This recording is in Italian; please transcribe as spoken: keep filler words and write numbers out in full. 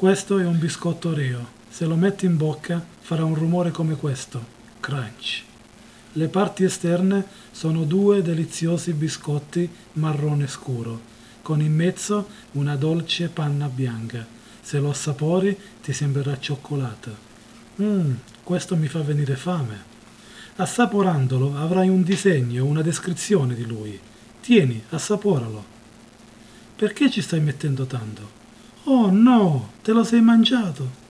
Questo è un biscotto Oreo. Se lo metti in bocca farà un rumore come questo. Crunch. Le parti esterne sono due deliziosi biscotti marrone scuro, con in mezzo una dolce panna bianca. Se lo assapori ti sembrerà cioccolata. Mmm, questo mi fa venire fame. Assaporandolo avrai un disegno, una descrizione di lui. Tieni, assaporalo. Perché ci stai mettendo tanto? Oh no, te lo sei mangiato.